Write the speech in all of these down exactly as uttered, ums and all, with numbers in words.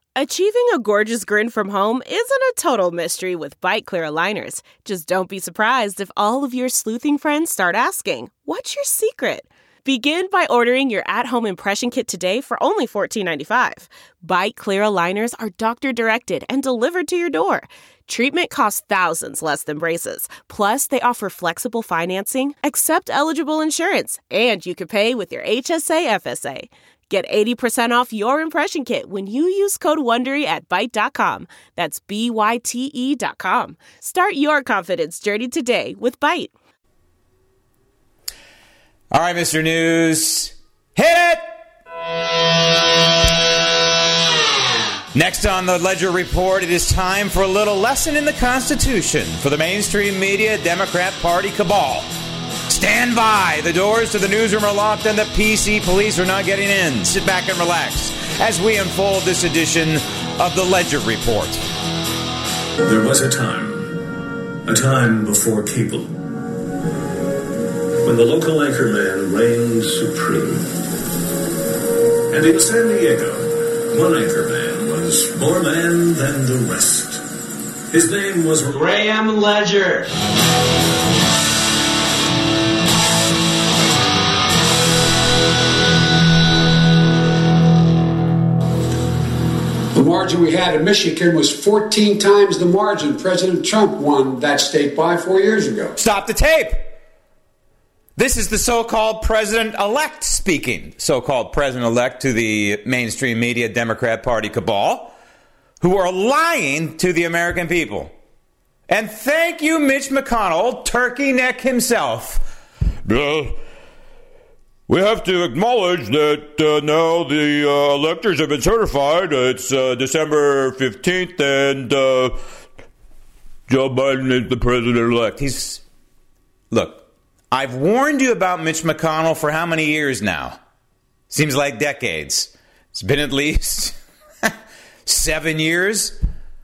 Achieving a gorgeous grin from home isn't a total mystery with Byte Clear aligners. Just don't be surprised if all of your sleuthing friends start asking, "What's your secret?" Begin by ordering your at-home impression kit today for only fourteen ninety-five. Byte Clear aligners are doctor-directed and delivered to your door. Treatment costs thousands less than braces. Plus, they offer flexible financing, accept eligible insurance, and you can pay with your H S A F S A. Get eighty percent off your impression kit when you use code WONDERY at byte dot com. That's B Y T E dot com. Start your confidence journey today with Byte. All right, Mister News, hit it! Next on the Ledger Report, it is time for a little lesson in the Constitution for the mainstream media Democrat Party cabal. Stand by. The doors to the newsroom are locked and the P C police are not getting in. Sit back and relax as we unfold this edition of the Ledger Report. There was a time, a time before cable, when the local anchorman reigned supreme. And in San Diego, one anchorman was more man than the rest. His name was Graham Ledger. The margin we had in Michigan was fourteen times the margin President Trump won that state by four years ago. Stop the tape. This is the so-called president-elect speaking, so-called president-elect to the mainstream media Democrat Party cabal, who are lying to the American people. And thank you, Mitch McConnell, turkey neck himself. Uh, we have to acknowledge that uh, now the uh, electors have been certified. It's uh, December fifteenth, and uh, Joe Biden is the president-elect. He's, look, I've warned you about Mitch McConnell for how many years now? Seems like decades. It's been at least seven years.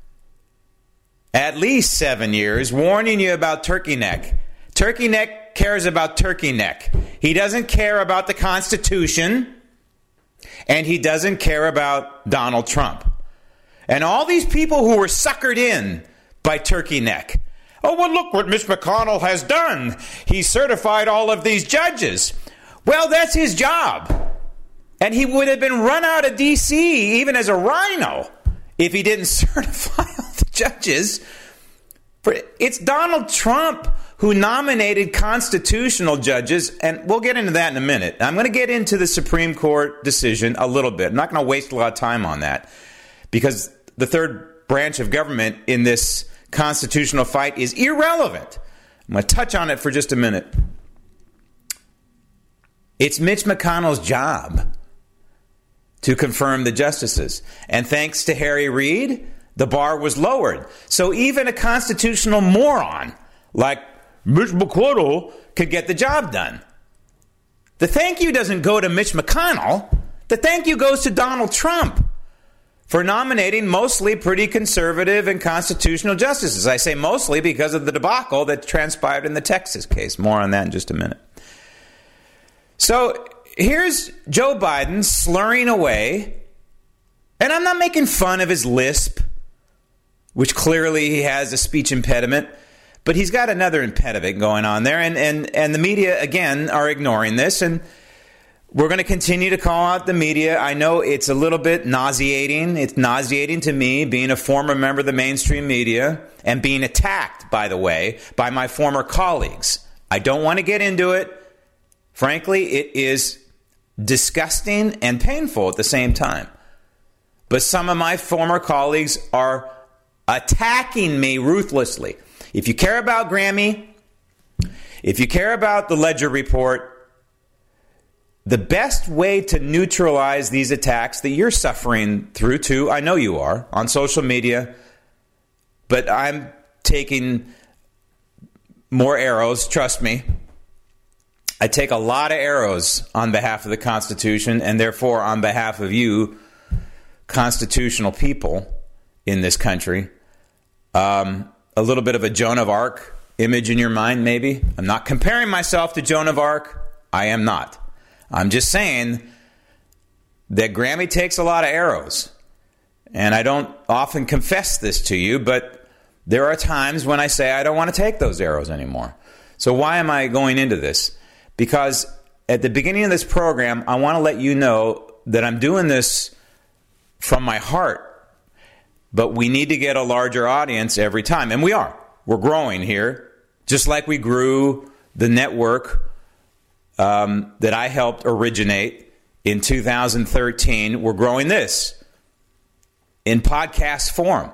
At least seven years, warning you about turkey neck. Turkey neck cares about turkey neck. He doesn't care about the Constitution, and he doesn't care about Donald Trump. And all these people who were suckered in by turkey neck. Oh, well, look what Mitch McConnell has done. He certified all of these judges. Well, that's his job. And he would have been run out of D C even as a rhino if he didn't certify all the judges. It's Donald Trump who nominated constitutional judges, and we'll get into that in a minute. I'm going to get into the Supreme Court decision a little bit. I'm not going to waste a lot of time on that because the third branch of government in this constitutional fight is irrelevant. I'm going to touch on it for just a minute. It's Mitch McConnell's job to confirm the justices. And thanks to Harry Reid, the bar was lowered. So even a constitutional moron like Mitch McConnell could get the job done. The thank you doesn't go to Mitch McConnell. The thank you goes to Donald Trump for nominating mostly pretty conservative and constitutional justices. I say mostly because of the debacle that transpired in the Texas case. More on that in just a minute. So here's Joe Biden slurring away, and I'm not making fun of his lisp, which clearly he has a speech impediment, but he's got another impediment going on there, and, and, and the media, again, are ignoring this, and we're going to continue to call out the media. I know it's a little bit nauseating. It's nauseating to me, being a former member of the mainstream media and being attacked, by the way, by my former colleagues. I don't want to get into it. Frankly, it is disgusting and painful at the same time. But some of my former colleagues are attacking me ruthlessly. If you care about Grammy, if you care about the Ledger Report, the best way to neutralize these attacks that you're suffering through too, I know you are, on social media, but I'm taking more arrows, trust me. I take a lot of arrows on behalf of the Constitution and therefore on behalf of you, constitutional people in this country. Um, a little bit of a Joan of Arc image in your mind, maybe. I'm not comparing myself to Joan of Arc. I am not. I'm just saying that Grammy takes a lot of arrows. And I don't often confess this to you, but there are times when I say I don't want to take those arrows anymore. So why am I going into this? Because at the beginning of this program, I want to let you know that I'm doing this from my heart. But we need to get a larger audience every time. And we are. We're growing here. Just like we grew the network um, that I helped originate in two thousand thirteen. We're growing this in podcast form.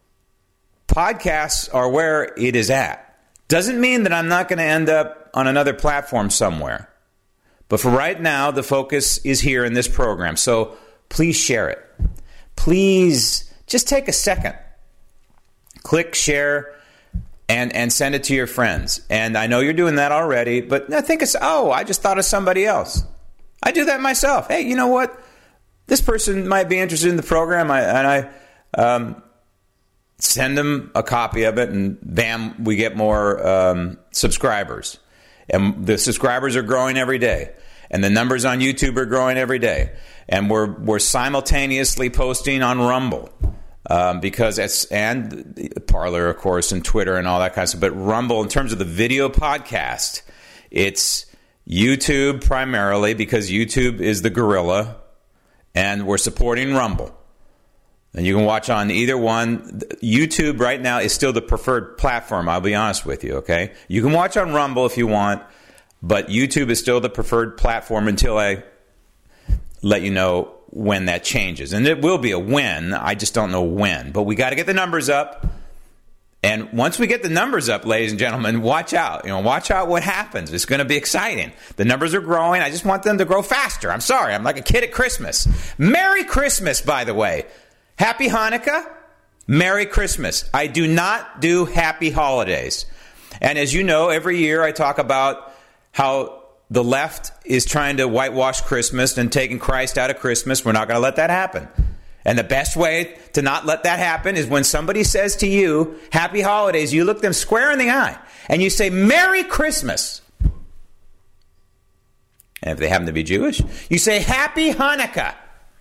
Podcasts are where it is at. Doesn't mean that I'm not going to end up on another platform somewhere. But for right now, the focus is here in this program. So please share it. Please just take a second. Click share and, and send it to your friends. And I know you're doing that already, but I think it's, oh, I just thought of somebody else. I do that myself. Hey, you know what? This person might be interested in the program. I, and I um, send them a copy of it, and bam, we get more um, subscribers. And the subscribers are growing every day. And the numbers on YouTube are growing every day. And we're we're simultaneously posting on Rumble. Um, because it's, and Parler, of course, and Twitter and all that kind of stuff. But Rumble, in terms of the video podcast, it's YouTube primarily, because YouTube is the gorilla, and we're supporting Rumble. And you can watch on either one. YouTube right now is still the preferred platform, I'll be honest with you, okay? You can watch on Rumble if you want, but YouTube is still the preferred platform until I let you know when that changes. And it will be a when, I just don't know when. But we got to get the numbers up. And once we get the numbers up, ladies and gentlemen, watch out. You know, watch out what happens. It's going to be exciting. The numbers are growing. I just want them to grow faster. I'm sorry. I'm like a kid at Christmas. Merry Christmas, by the way. Happy Hanukkah. Merry Christmas. I do not do happy holidays. And as you know, every year I talk about how the left is trying to whitewash Christmas and taking Christ out of Christmas. We're not going to let that happen. And the best way to not let that happen is when somebody says to you, happy holidays, you look them square in the eye and you say, Merry Christmas. And if they happen to be Jewish, you say, Happy Hanukkah.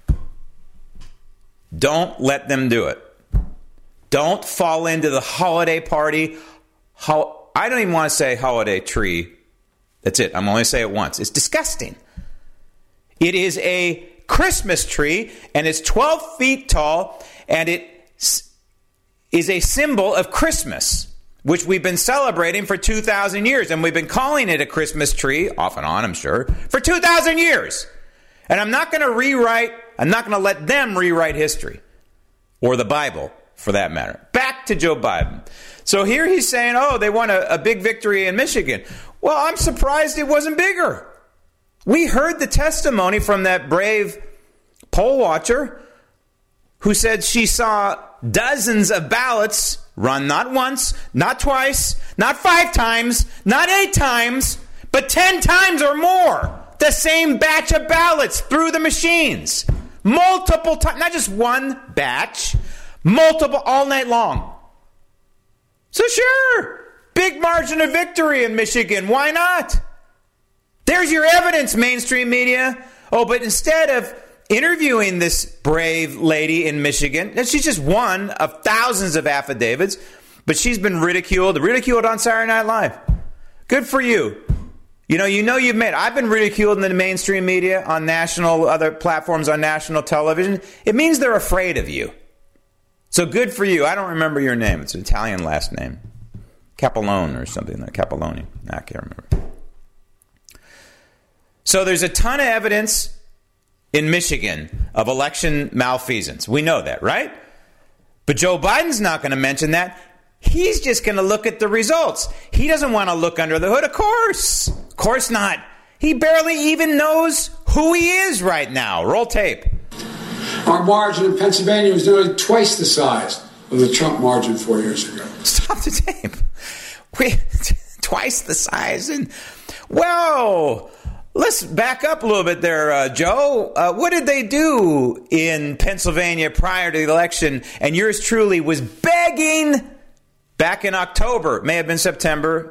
Don't let them do it. Don't fall into the holiday party. Ho- I don't even want to say holiday tree. That's it. I'm only say it once. It's disgusting. It is a Christmas tree, and it's twelve feet tall, and it is a symbol of Christmas, which we've been celebrating for two thousand years, and we've been calling it a Christmas tree, off and on, I'm sure, for two thousand years. And I'm not going to rewrite, I'm not going to let them rewrite history, or the Bible, for that matter. Back to Joe Biden. So here he's saying, oh, they won a, a big victory in Michigan. Well, I'm surprised it wasn't bigger. We heard the testimony from that brave poll watcher who said she saw dozens of ballots run not once, not twice, not five times, not eight times, but ten times or more. The same batch of ballots through the machines. Multiple times, not just one batch, multiple, all night long. So sure, big margin of victory in Michigan. Why not? There's your evidence, mainstream media. Oh, but instead of interviewing this brave lady in Michigan, and she's just one of thousands of affidavits, but she's been ridiculed, ridiculed on Saturday Night Live. Good for you. You know, you know you've made. I've been ridiculed in the mainstream media, on national, other platforms on national television. It means they're afraid of you. So good for you. I don't remember your name. It's an Italian last name. Capellone or something like Capelloni. I can't remember. So there's a ton of evidence in Michigan of election malfeasance. We know that, right? But Joe Biden's not going to mention that. He's just going to look at the results. He doesn't want to look under the hood. Of course. Of course not. He barely even knows who he is right now. Roll tape. Our margin in Pennsylvania was nearly twice the size of the Trump margin four years ago. Stop the tape. Wait, twice the size. And whoa. Let's back up a little bit there, uh, Joe. Uh, what did they do in Pennsylvania prior to the election? And yours truly was begging back in October. It may have been September,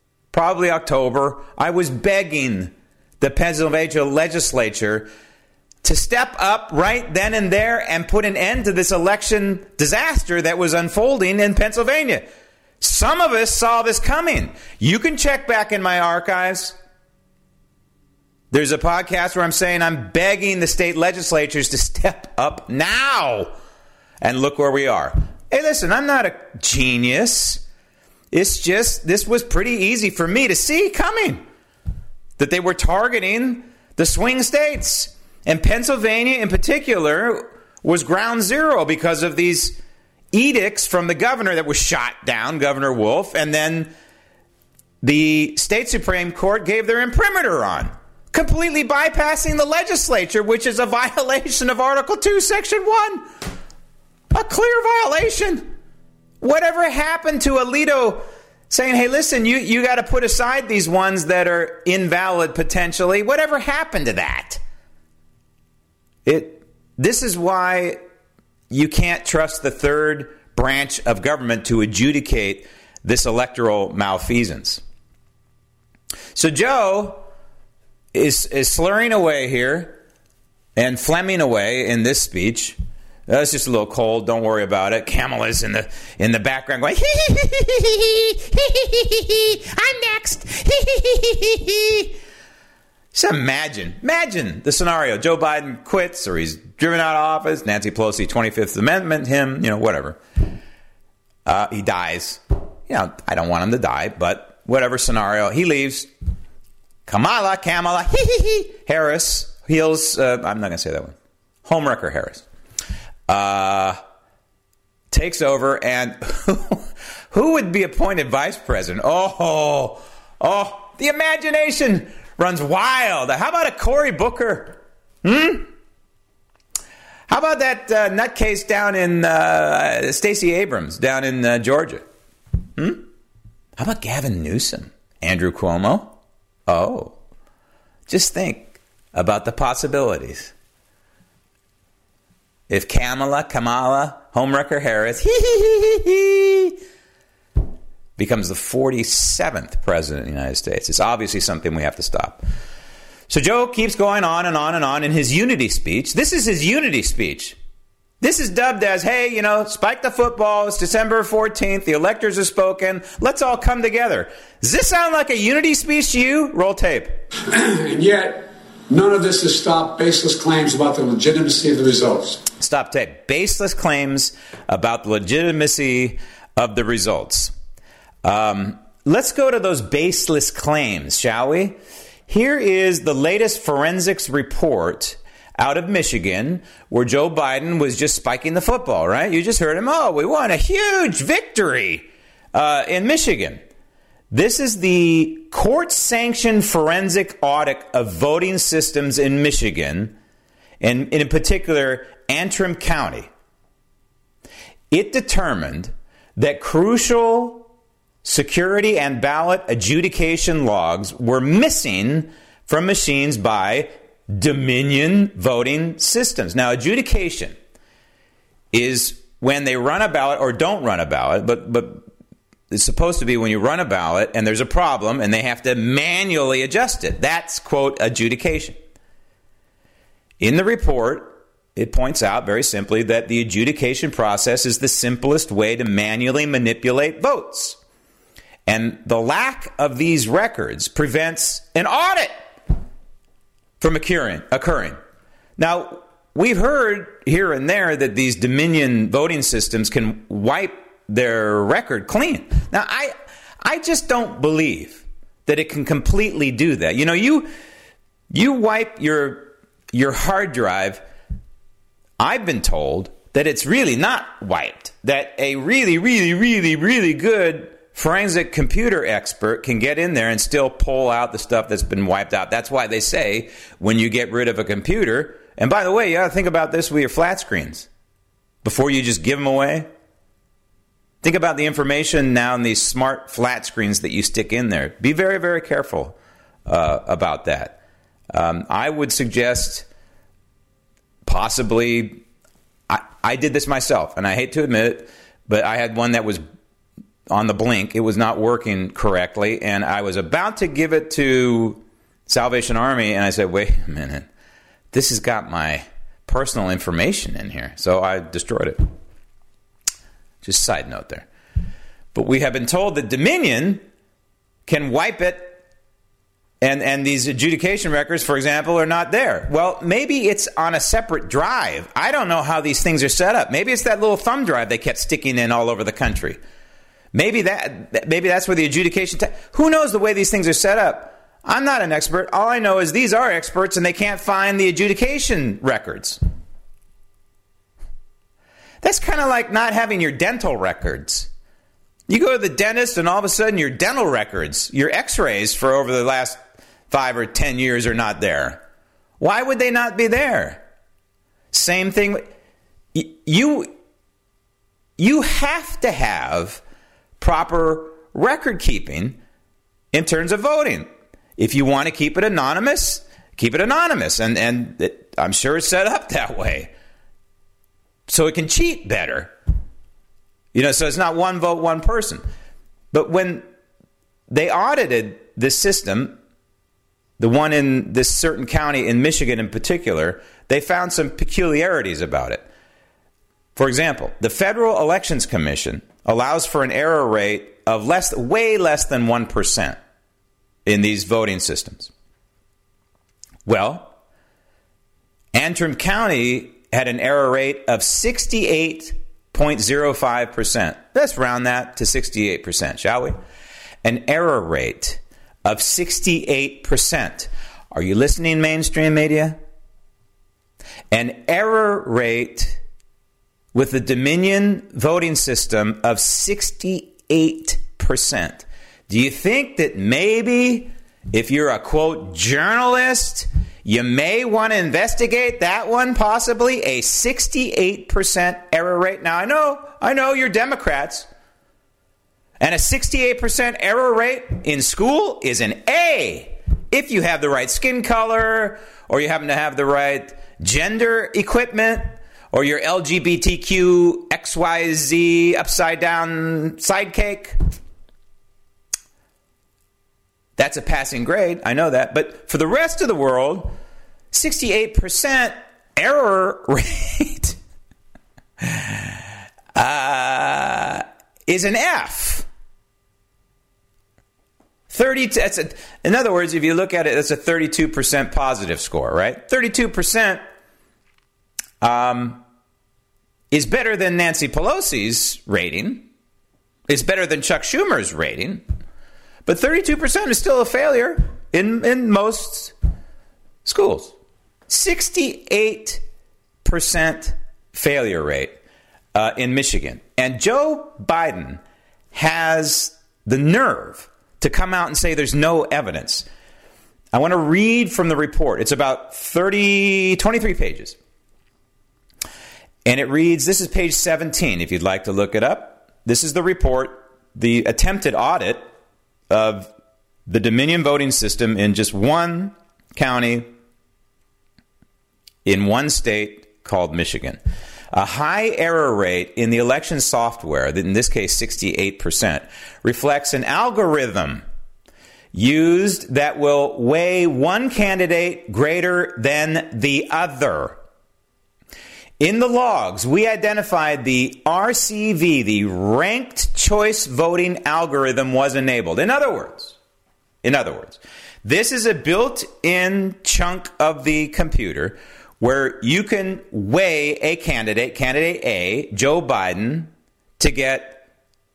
probably October. I was begging the Pennsylvania legislature to step up right then and there and put an end to this election disaster that was unfolding in Pennsylvania. Some of us saw this coming. You can check back in my archives. There's a podcast where I'm saying I'm begging the state legislatures to step up now. And look where we are. Hey, listen, I'm not a genius. It's just, this was pretty easy for me to see coming. That they were targeting the swing states. And Pennsylvania in particular was ground zero because of these edicts from the governor that was shot down, Governor Wolf, and then the state Supreme Court gave their imprimatur on, completely bypassing the legislature, which is a violation of Article two, Section one. A clear violation. Whatever happened to Alito saying, hey, listen, you, you got to put aside these ones that are invalid potentially? Whatever happened to that? It. This is why you can't trust the third branch of government to adjudicate this electoral malfeasance. So Joe is, is slurring away here and phlegming away in this speech. That's just a little cold. Don't worry about it. Kamala's in the in the background going, hee hee hee hee hee hee hee. I'm next. Hee hee hee hee hee. Just imagine, imagine the scenario. Joe Biden quits or he's driven out of office. Nancy Pelosi, twenty-fifth Amendment, him, you know, whatever. Uh, he dies. You know, I don't want him to die, but whatever scenario. He leaves. Kamala, Kamala, hee hee hee. Harris, heals, uh, I'm not going to say that one. Homewrecker Harris. Uh, takes over, and who would be appointed vice president? Oh, oh, the imagination runs wild. How about a Cory Booker? Hmm? How about that uh, nutcase down in uh, Stacey Abrams down in uh, Georgia? Hmm? How about Gavin Newsom? Andrew Cuomo? Oh, just think about the possibilities. If Kamala, Kamala, Homewrecker Harris, hee hee hee hee hee, becomes the forty-seventh president of the United States, it's obviously something we have to stop. So Joe keeps going on and on and on in his unity speech. This is his unity speech. This is dubbed as, hey, you know, spike the football. It's December fourteenth. The electors have spoken. Let's all come together. Does this sound like a unity speech to you? Roll tape. And yet, none of this has stopped baseless claims about the legitimacy of the results. Stop tape. Baseless claims about the legitimacy of the results. Um, let's go to those baseless claims, shall we? Here is the latest forensics report out of Michigan, where Joe Biden was just spiking the football, right? You just heard him. Oh, we won a huge victory uh, in Michigan. This is the court-sanctioned forensic audit of voting systems in Michigan, and in particular, Antrim County. It determined that crucial security and ballot adjudication logs were missing from machines by Dominion voting systems. Now, adjudication is when they run a ballot or don't run a ballot, but but it's supposed to be when you run a ballot and there's a problem and they have to manually adjust it. That's, quote, adjudication. In the report, it points out very simply that the adjudication process is the simplest way to manually manipulate votes. And the lack of these records prevents an audit from occurring. occurring. Now, we've heard here and there that these Dominion voting systems can wipe their record clean. Now, I I just don't believe that it can completely do that. You know, you you wipe your your hard drive. I've been told that it's really not wiped, that a really, really, really, really good forensic computer expert can get in there and still pull out the stuff that's been wiped out. That's why they say when you get rid of a computer, and by the way, you got to think about this with your flat screens before you just give them away. Think about the information now in these smart flat screens that you stick in there. Be very, very careful uh, about that. Um, I would suggest possibly, I, I did this myself, and I hate to admit it, but I had one that was on the blink. It was not working correctly, and I was about to give it to Salvation Army, and I said, wait a minute. this has got my personal information in here, so I destroyed it. Just side note there. But we have been told that Dominion can wipe it, and, and these adjudication records, for example, are not there. Well, maybe it's on a separate drive. I don't know how these things are set up. Maybe it's that little thumb drive they kept sticking in all over the country. Maybe that maybe that's where the adjudication... Ta- Who knows the way these things are set up? I'm not an expert. All I know is these are experts, and they can't find the adjudication records. That's kind of like not having your dental records. You go to the dentist, and all of a sudden your dental records, your x-rays for over the last five or ten years are not there. Why would they not be there? Same thing. You, you have to have proper record keeping in terms of voting. If you want to keep it anonymous, keep it anonymous. And, and it, I'm sure it's set up that way, so it can cheat better. You know, so it's not one vote, one person. But when they audited this system, the one in this certain county in Michigan in particular, they found some peculiarities about it. For example, the Federal Elections Commission allows for an error rate of less, way less than one percent in these voting systems. Well, Antrim County had an error rate of sixty-eight point zero five percent. Let's round that to sixty-eight percent, shall we? An error rate of sixty-eight percent. Are you listening, mainstream media? An error rate with the Dominion voting system of sixty-eight percent. Do you think that maybe if you're a, quote, journalist, you may want to investigate that one, possibly? A sixty-eight percent error rate. Now, I know, I know you're Democrats. And a sixty-eight percent error rate in school is an A. If you have the right skin color, or you happen to have the right gender equipment, or your L G B T Q X Y Z upside down sidekick. That's a passing grade. I know that. But for the rest of the world, sixty-eight percent error rate uh, is an F. thirty. That's a, in other words, if you look at it, that's a thirty-two percent positive score, right? thirty-two percent um, is better than Nancy Pelosi's rating. It's better than Chuck Schumer's rating. But thirty-two percent is still a failure in, in most schools. sixty-eight percent failure rate uh, in Michigan. And Joe Biden has the nerve to come out and say there's no evidence. I want to read from the report. It's about thirty, twenty-three pages. And it reads, this is page seventeen, if you'd like to look it up. This is the report, the attempted audit of the Dominion voting system in just one county in one state called Michigan. A high error rate in the election software, in this case sixty-eight percent, reflects an algorithm used that will weigh one candidate greater than the other. In the logs, we identified the R C V, the ranked choice voting algorithm, was enabled. In other words, in other words, this is a built-in chunk of the computer where you can weigh a candidate, candidate A, Joe Biden, to get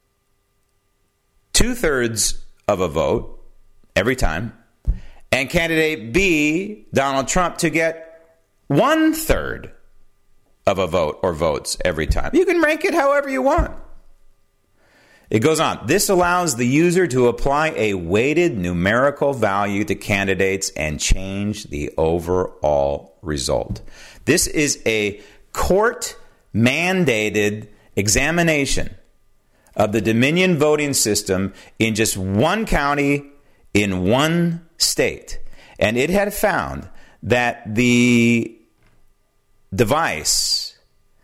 two-thirds of a vote every time, and candidate B, Donald Trump, to get one-third of a vote or votes every time. You can rank it however you want. It goes on. This allows the user to apply a weighted numerical value to candidates and change the overall result. This is a court-mandated examination of the Dominion voting system in just one county in one state. And it had found that the device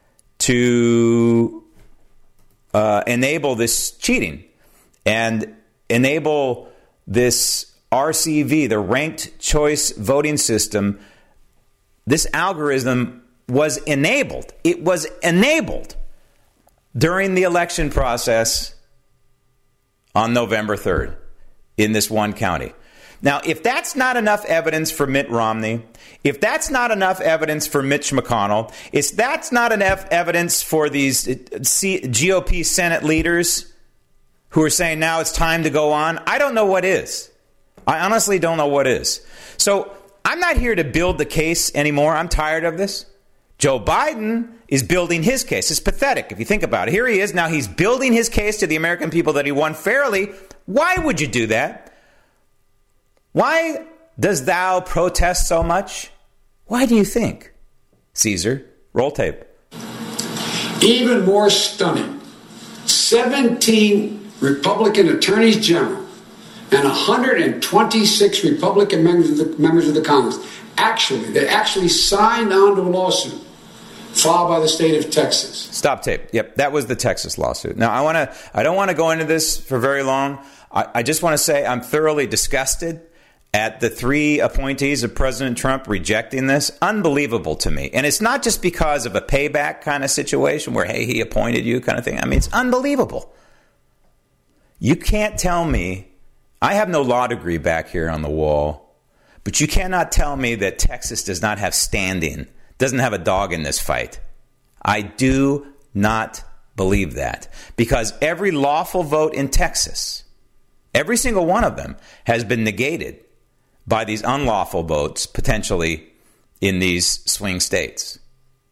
to uh, enable this cheating and enable this R C V, the ranked choice voting system, this algorithm was enabled. It was enabled during the election process on November third in this one county. Now, if that's not enough evidence for Mitt Romney, if that's not enough evidence for Mitch McConnell, if that's not enough evidence for these G O P Senate leaders who are saying now it's time to go on, I don't know what is. I honestly don't know what is. So I'm not here to build the case anymore. I'm tired of this. Joe Biden is building his case. It's pathetic if you think about it. Here he is. Now he's building his case to the American people that he won fairly. Why would you do that? Why does thou protest so much? Why do you think? Caesar, roll tape. Even more stunning, seventeen Republican attorneys general and one hundred twenty-six Republican members of the, members of the Congress actually, they actually signed on to a lawsuit filed by the state of Texas. Stop tape. Yep, that was the Texas lawsuit. Now, I want to. I don't want to go into this for very long. I, I just want to say I'm thoroughly disgusted at the three appointees of President Trump rejecting this. Unbelievable to me. And it's not just because of a payback kind of situation where, hey, he appointed you kind of thing. I mean, it's unbelievable. You can't tell me, I have no law degree back here on the wall, but you cannot tell me that Texas does not have standing, doesn't have a dog in this fight. I do not believe that, because every lawful vote in Texas, every single one of them, has been negated by these unlawful votes potentially in these swing states.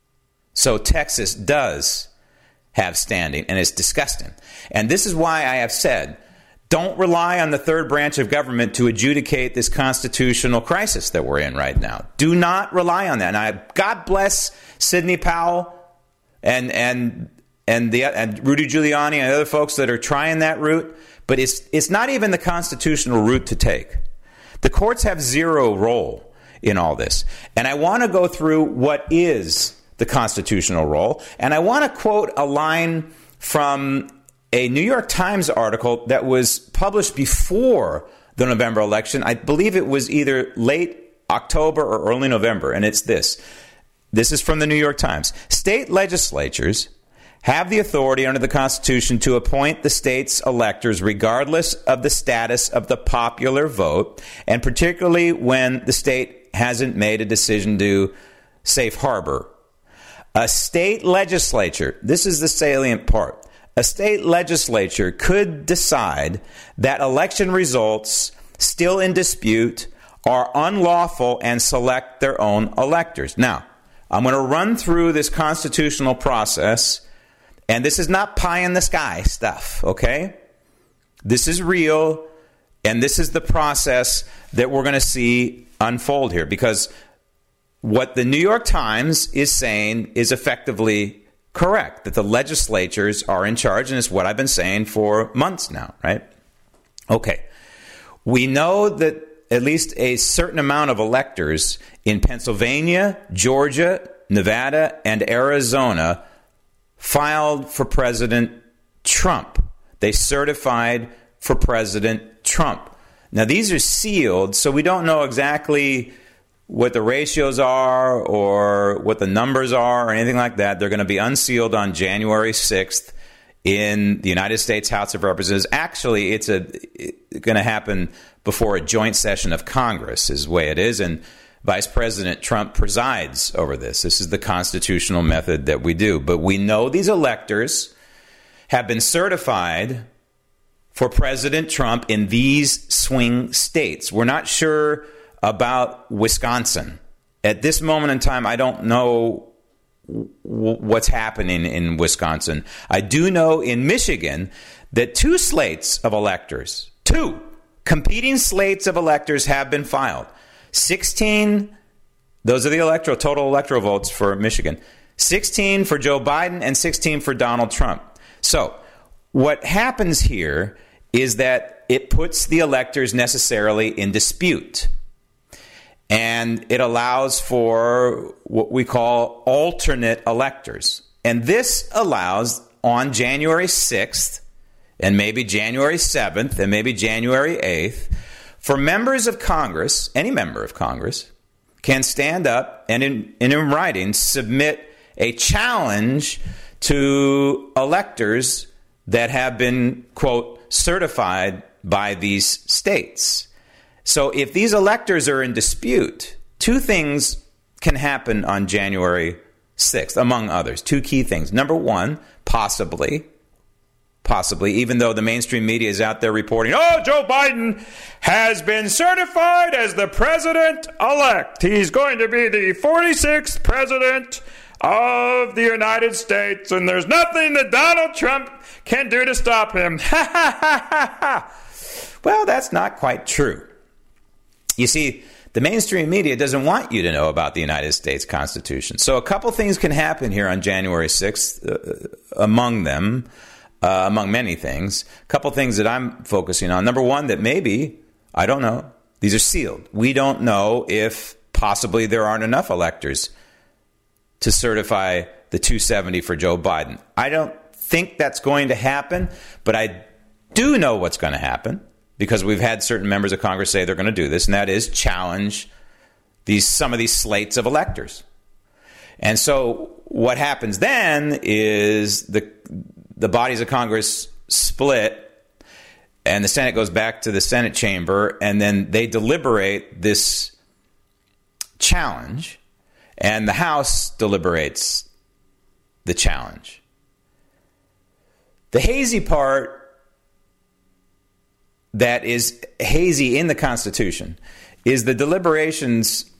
So Texas does have standing, and it's disgusting. And this is why I have said, don't rely on the third branch of government to adjudicate this constitutional crisis that we're in right now. Do not rely on that. And I, God bless Sidney Powell and and and the and Rudy Giuliani and other folks that are trying that route, but it's it's not even the constitutional route to take. The courts have zero role in all this. And I want to go through what is the constitutional role. And I want to quote a line from a New York Times article that was published before the November election. I believe it was either late October or early November. And it's this. This is from the New York Times. State legislatures have the authority under the Constitution to appoint the state's electors regardless of the status of the popular vote, and particularly when the state hasn't made a decision to safe harbor. A state legislature, this is the salient part, a state legislature could decide that election results still in dispute are unlawful and select their own electors. Now, I'm going to run through this constitutional process. And this is not pie in the sky stuff, okay? This is real, and this is the process that we're going to see unfold here. Because what the New York Times is saying is effectively correct, that the legislatures are in charge, and it's what I've been saying for months now, right? Okay. We know that at least a certain amount of electors in Pennsylvania, Georgia, Nevada, and Arizona filed for President Trump. They certified for President Trump. Now, these are sealed, so we don't know exactly what the ratios are or what the numbers are or anything like that. They're going to be unsealed on January sixth in the United States House of Representatives. Actually, it's a it's going to happen before a joint session of Congress is the way it is, and Vice President Trump presides over this. This is the constitutional method that we do. But we know these electors have been certified for President Trump in these swing states. We're not sure about Wisconsin. At this moment in time, I don't know w- what's happening in Wisconsin. I do know in Michigan that two slates of electors, two competing slates of electors have been filed. sixteen, those are the electoral, total electoral votes for Michigan. sixteen for Joe Biden and sixteen for Donald Trump. So what happens here is that it puts the electors necessarily in dispute. And it allows for what we call alternate electors. And this allows on January sixth and maybe January seventh and maybe January eighth for members of Congress, any member of Congress, can stand up and in, and in writing submit a challenge to electors that have been, quote, certified by these states. So if these electors are in dispute, two things can happen on January sixth, among others. Two key things. Number one, possibly, possibly, even though the mainstream media is out there reporting, oh, Joe Biden has been certified as the president-elect. He's going to be the forty-sixth president of the United States, and there's nothing that Donald Trump can do to stop him. Ha, ha, ha, ha, ha. Well, that's not quite true. You see, the mainstream media doesn't want you to know about the United States Constitution. So a couple things can happen here on January sixth, uh, among them, uh, among many things. A couple things that I'm focusing on. Number one, that maybe, I don't know, these are sealed. We don't know if possibly there aren't enough electors to certify the two seventy for Joe Biden. I don't think that's going to happen, but I do know what's going to happen, because we've had certain members of Congress say they're going to do this, and that is challenge these some of these slates of electors. And so what happens then is the the bodies of Congress split, and the Senate goes back to the Senate chamber, and then they deliberate this challenge, and the House deliberates the challenge. The hazy part that is hazy in the Constitution is the deliberations.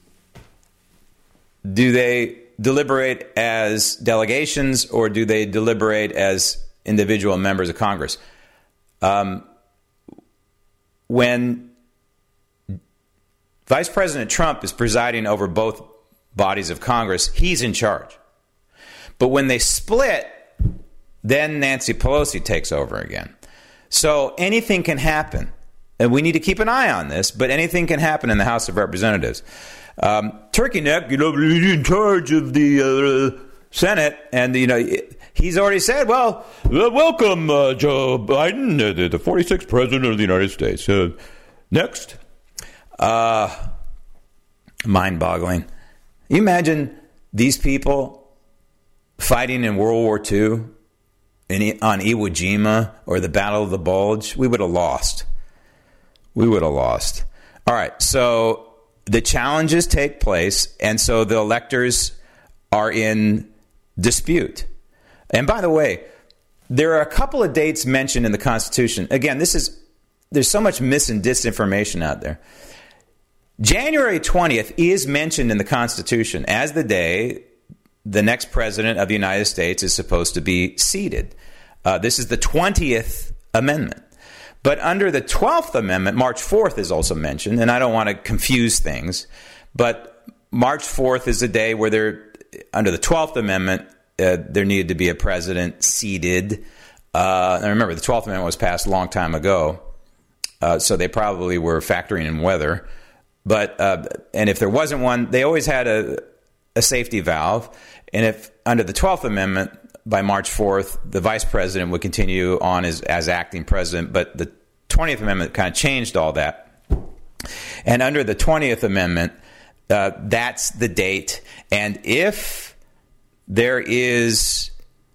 Do they deliberate as delegations, or do they deliberate as individual members of Congress? Um, when Vice President Trump is presiding over both bodies of Congress, he's in charge. But when they split, then Nancy Pelosi takes over again. So anything can happen, and we need to keep an eye on this, but anything can happen in the House of Representatives. Um, Turkey Neck, you know, he's in charge of the uh, Senate, and, you know, he's already said, well, welcome, uh, Joe Biden, uh, the forty-sixth president of the United States. Uh, next. Uh, mind-boggling. You imagine these people fighting in World War Two? In, on Iwo Jima or the Battle of the Bulge, we would have lost. We would have lost. All right, so the challenges take place, and so the electors are in dispute. And by the way, there are a couple of dates mentioned in the Constitution. Again, this is there's so much mis and disinformation out there. January twentieth is mentioned in the Constitution as the day the next president of the United States is supposed to be seated. Uh, this is the twentieth Amendment. But under the twelfth Amendment, March fourth is also mentioned, and I don't want to confuse things, but March fourth is a day where there, under the twelfth Amendment, uh, there needed to be a president seated. Uh, and remember, the twelfth Amendment was passed a long time ago, uh, so they probably were factoring in weather. But uh, and if there wasn't one, they always had a a safety valve, and if under the twelfth Amendment, by March fourth, the vice president would continue on as, as acting president, but the twentieth Amendment kind of changed all that. And under the twentieth Amendment, uh, that's the date, and if there is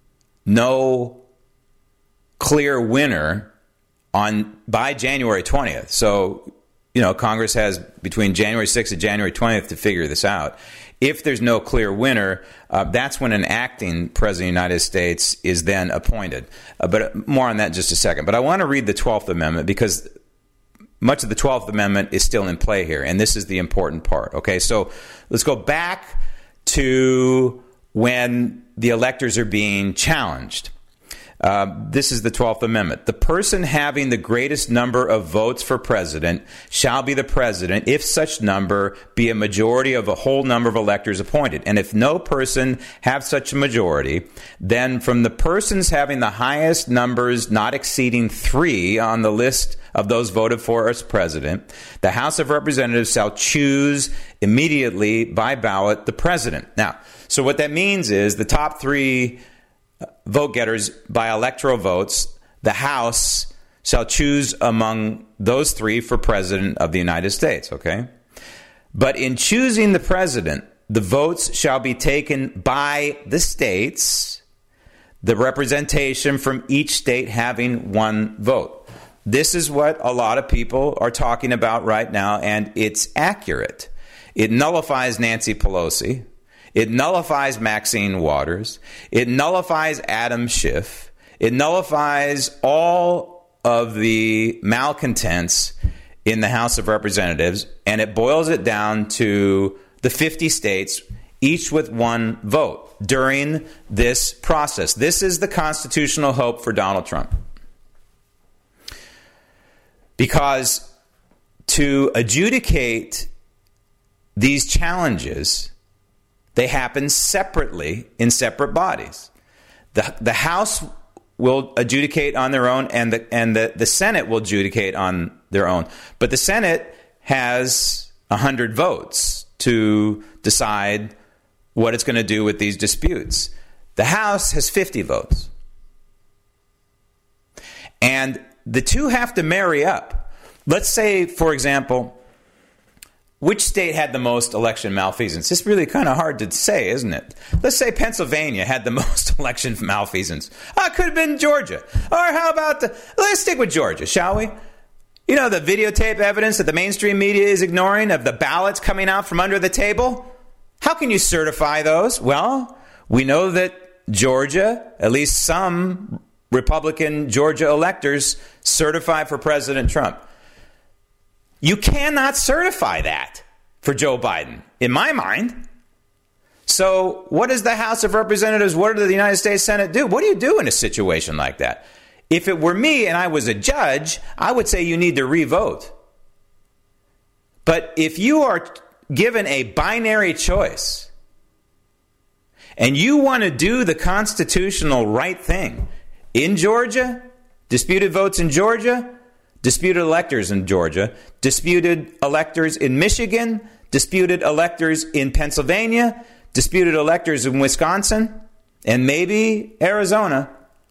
no clear winner on by January twentieth, so, you know, Congress has between January sixth and January twentieth to figure this out. If there's no clear winner, uh, that's when an acting president of the United States is then appointed. Uh, but more on that in just a second. But I want to read the twelfth Amendment, because much of the twelfth Amendment is still in play here, and this is the important part. Okay, so let's go back to when the electors are being challenged. Uh, this is the twelfth Amendment. The person having the greatest number of votes for president shall be the president if such number be a majority of a whole number of electors appointed. And if no person have such a majority, then from the persons having the highest numbers not exceeding three on the list of those voted for as president, the House of Representatives shall choose immediately by ballot the president. Now, so what that means is the top three vote getters by electoral votes, the House shall choose among those three for president of the United States, okay? But in choosing the president, the votes shall be taken by the states, the representation from each state having one vote. This is what a lot of people are talking about right now, and it's accurate. It nullifies Nancy Pelosi. It nullifies Maxine Waters. It nullifies Adam Schiff. It nullifies all of the malcontents in the House of Representatives, and it boils it down to the fifty states, each with one vote during this process. This is the constitutional hope for Donald Trump. Because to adjudicate these challenges, they happen separately in separate bodies. The, the House will adjudicate on their own, and the and the, the Senate will adjudicate on their own. But the Senate has one hundred votes to decide what it's going to do with these disputes. The House has fifty votes. And the two have to marry up. Let's say, for example, which state had the most election malfeasance? It's really kind of hard to say, isn't it? Let's say Pennsylvania had the most election malfeasance. Oh, it could have been Georgia. Or how about the... Let's stick with Georgia, shall we? You know, the videotape evidence that the mainstream media is ignoring of the ballots coming out from under the table? How can you certify those? Well, we know that Georgia, at least some Republican Georgia electors, certify for President Trump. You cannot certify that for Joe Biden, in my mind. So what does the House of Representatives, what does the United States Senate do? What do you do in a situation like that? If it were me and I was a judge, I would say you need to revote. But if you are given a binary choice and you want to do the constitutional right thing in Georgia, disputed votes in Georgia, disputed electors in Georgia, disputed electors in Michigan, disputed electors in Pennsylvania, disputed electors in Wisconsin, and maybe Arizona.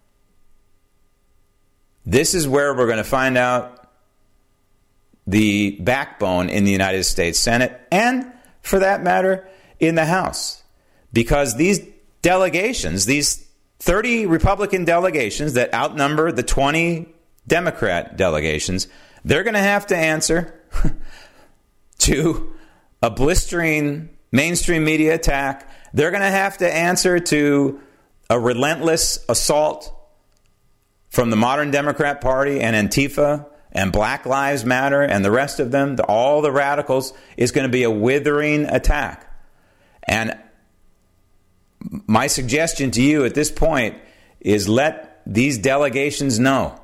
This is where we're going to find out the backbone in the United States Senate and, for that matter, in the House. Because these delegations, these thirty Republican delegations that outnumber the twenty Democrat delegations, they're going to have to answer to a blistering mainstream media attack. They're going to have to answer to a relentless assault from the modern Democrat Party and Antifa and Black Lives Matter and the rest of them, all the radicals. Is going to be a withering attack. And my suggestion to you at this point is let these delegations know.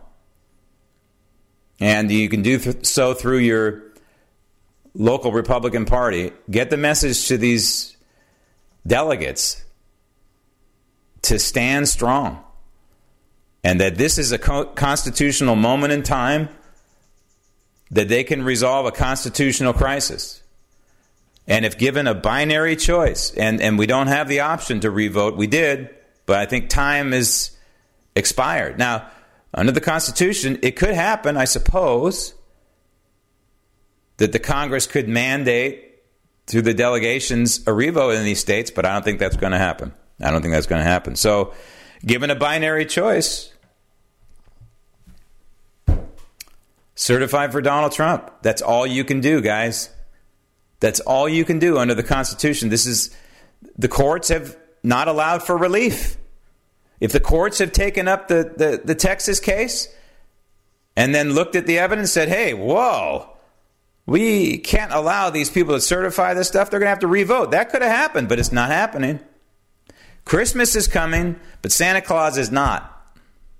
And you can do th- so through your local Republican Party. Get the message to these delegates to stand strong. And that this is a co- constitutional moment in time that they can resolve a constitutional crisis. And if given a binary choice, and, and we don't have the option to revote, we did, but I think time is expired. Now, under the Constitution, it could happen, I suppose, that the Congress could mandate through the delegations a revote in these states, but I don't think that's going to happen. I don't think that's going to happen. So, given a binary choice, certify for Donald Trump. That's all you can do, guys. That's all you can do under the Constitution. This is, the courts have not allowed for relief. If the courts have taken up the, the, the Texas case and then looked at the evidence and said, hey, whoa, we can't allow these people to certify this stuff, they're going to have to revote. That could have happened, but it's not happening. Christmas is coming, but Santa Claus is not.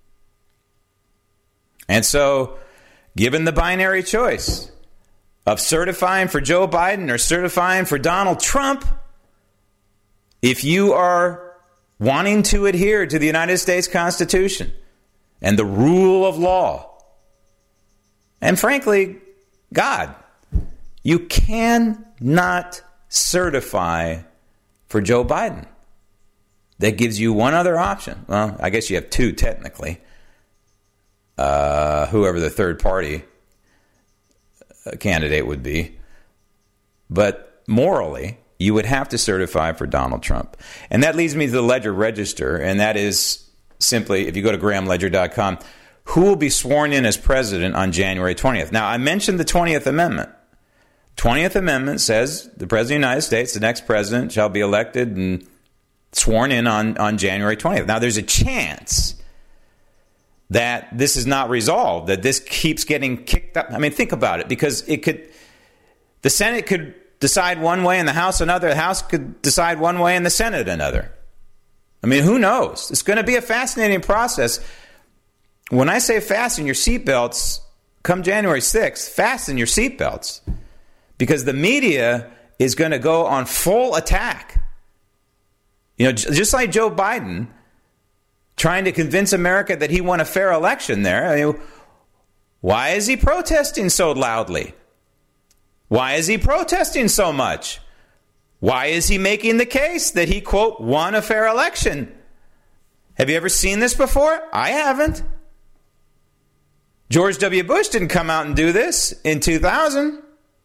And so, given the binary choice of certifying for Joe Biden or certifying for Donald Trump, if you are wanting to adhere to the United States Constitution and the rule of law, and frankly, God, you cannot certify for Joe Biden. That gives you one other option. Well, I guess you have two technically. Uh, whoever the third party candidate would be. But morally, you would have to certify for Donald Trump. And that leads me to the Ledger Register, and that is simply, if you go to graham ledger dot com, who will be sworn in as president on January twentieth. Now, I mentioned the twentieth Amendment. twentieth Amendment says the President of the United States, the next president, shall be elected and sworn in on, on January twentieth. Now, there's a chance that this is not resolved, that this keeps getting kicked up. I mean, think about it, because it could, the Senate could decide one way and the House another. The House could decide one way and the Senate another. I mean, who knows? It's going to be a fascinating process. When I say fasten your seatbelts, come January sixth, fasten your seatbelts, because the media is going to go on full attack. You know, just like Joe Biden trying to convince America that he won a fair election there. I mean, why is he protesting so loudly? Why is he protesting so much? Why is he making the case that he, quote, won a fair election? Have you ever seen this before? I haven't. George W. Bush didn't come out and do this in two thousand.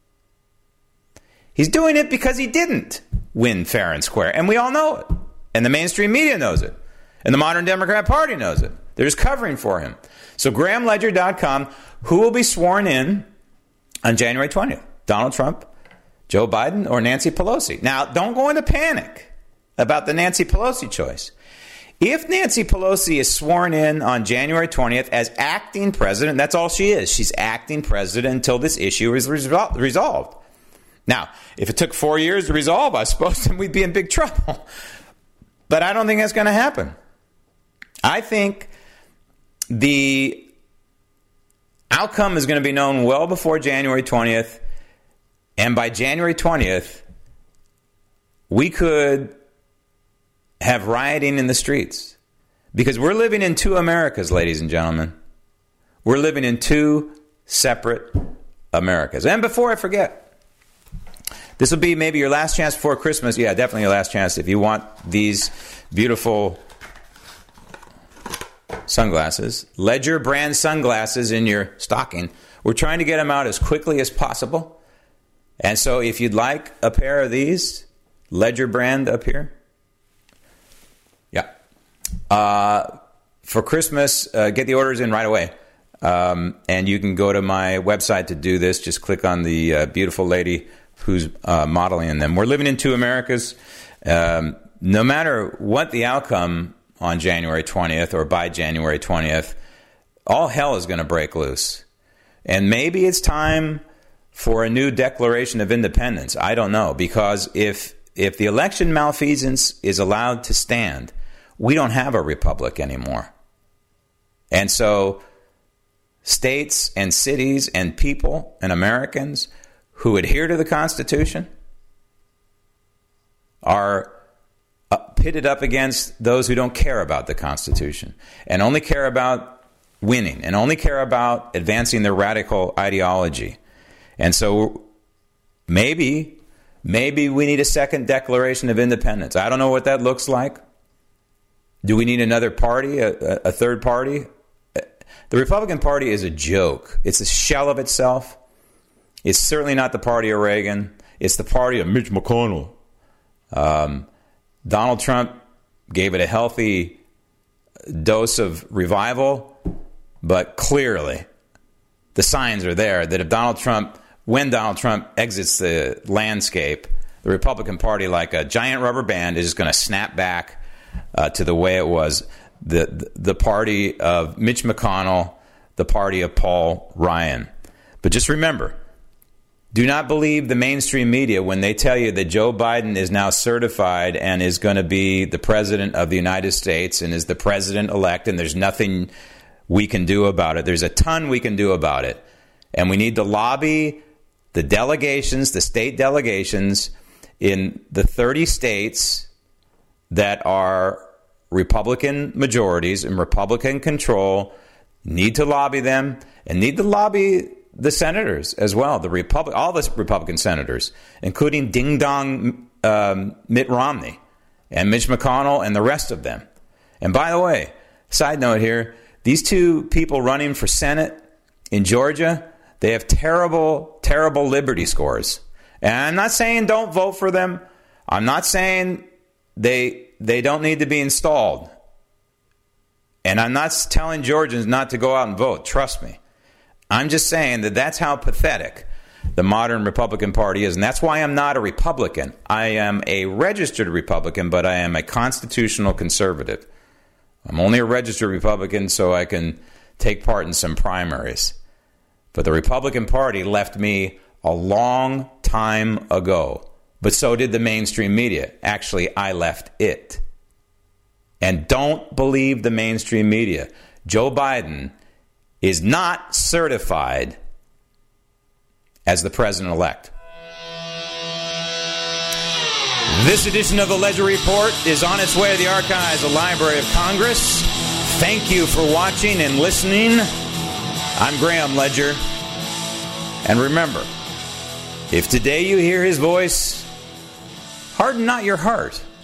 He's doing it because he didn't win fair and square. And we all know it. And the mainstream media knows it. And the modern Democrat Party knows it. They're just covering for him. So graham ledger dot com, who will be sworn in on January twentieth? Donald Trump, Joe Biden, or Nancy Pelosi? Now, don't go into panic about the Nancy Pelosi choice. If Nancy Pelosi is sworn in on January twentieth as acting president, that's all she is. She's acting president until this issue is resol- resolved. Now, if it took four years to resolve, I suppose then we'd be in big trouble. But I don't think that's going to happen. I think the outcome is going to be known well before January twentieth. And by January twentieth, we could have rioting in the streets. Because we're living in two Americas, ladies and gentlemen. We're living in two separate Americas. And before I forget, this will be maybe your last chance before Christmas. Yeah, definitely your last chance if you want these beautiful sunglasses. Ledger brand sunglasses in your stocking. We're trying to get them out as quickly as possible. And so if you'd like a pair of these, Ledger brand up here. Yeah. Uh, for Christmas, uh, get the orders in right away. Um, and you can go to my website to do this. Just click on the uh, beautiful lady who's uh, modeling in them. We're living in two Americas. Um, no matter what the outcome on January twentieth or by January twentieth, all hell is going to break loose. And maybe it's time for a new Declaration of Independence. I don't know, because if if the election malfeasance is allowed to stand, we don't have a republic anymore. And so states and cities and people and Americans who adhere to the Constitution are pitted up against those who don't care about the Constitution and only care about winning and only care about advancing their radical ideology. And so maybe, maybe we need a second Declaration of Independence. I don't know what that looks like. Do we need another party, a, a third party? The Republican Party is a joke. It's a shell of itself. It's certainly not the party of Reagan. It's the party of Mitch McConnell. Um, Donald Trump gave it a healthy dose of revival, but clearly the signs are there that if Donald Trump, when Donald Trump exits the landscape, the Republican Party, like a giant rubber band, is going to snap back uh, to the way it was. The, the party of Mitch McConnell, the party of Paul Ryan. But just remember, do not believe the mainstream media when they tell you that Joe Biden is now certified and is going to be the president of the United States and is the president-elect, and there's nothing we can do about it. There's a ton we can do about it. And we need to lobby the delegations, the state delegations in the thirty states that are Republican majorities and Republican control, need to lobby them and need to lobby the senators as well, the Republic, all the Republican senators, including Ding Dong um, Mitt Romney and Mitch McConnell and the rest of them. And by the way, side note here, these two people running for Senate in Georgia, they have terrible, terrible Liberty scores. And I'm not saying don't vote for them. I'm not saying they they don't need to be installed. And I'm not telling Georgians not to go out and vote. Trust me. I'm just saying that that's how pathetic the modern Republican Party is. And that's why I'm not a Republican. I am a registered Republican, but I am a constitutional conservative. I'm only a registered Republican so I can take part in some primaries. But the Republican Party left me a long time ago. But so did the mainstream media. Actually, I left it. And don't believe the mainstream media. Joe Biden is not certified as the president-elect. This edition of the Ledger Report is on its way to the archives of the Library of Congress. Thank you for watching and listening. I'm Graham Ledger. And remember, if today you hear his voice, harden not your heart.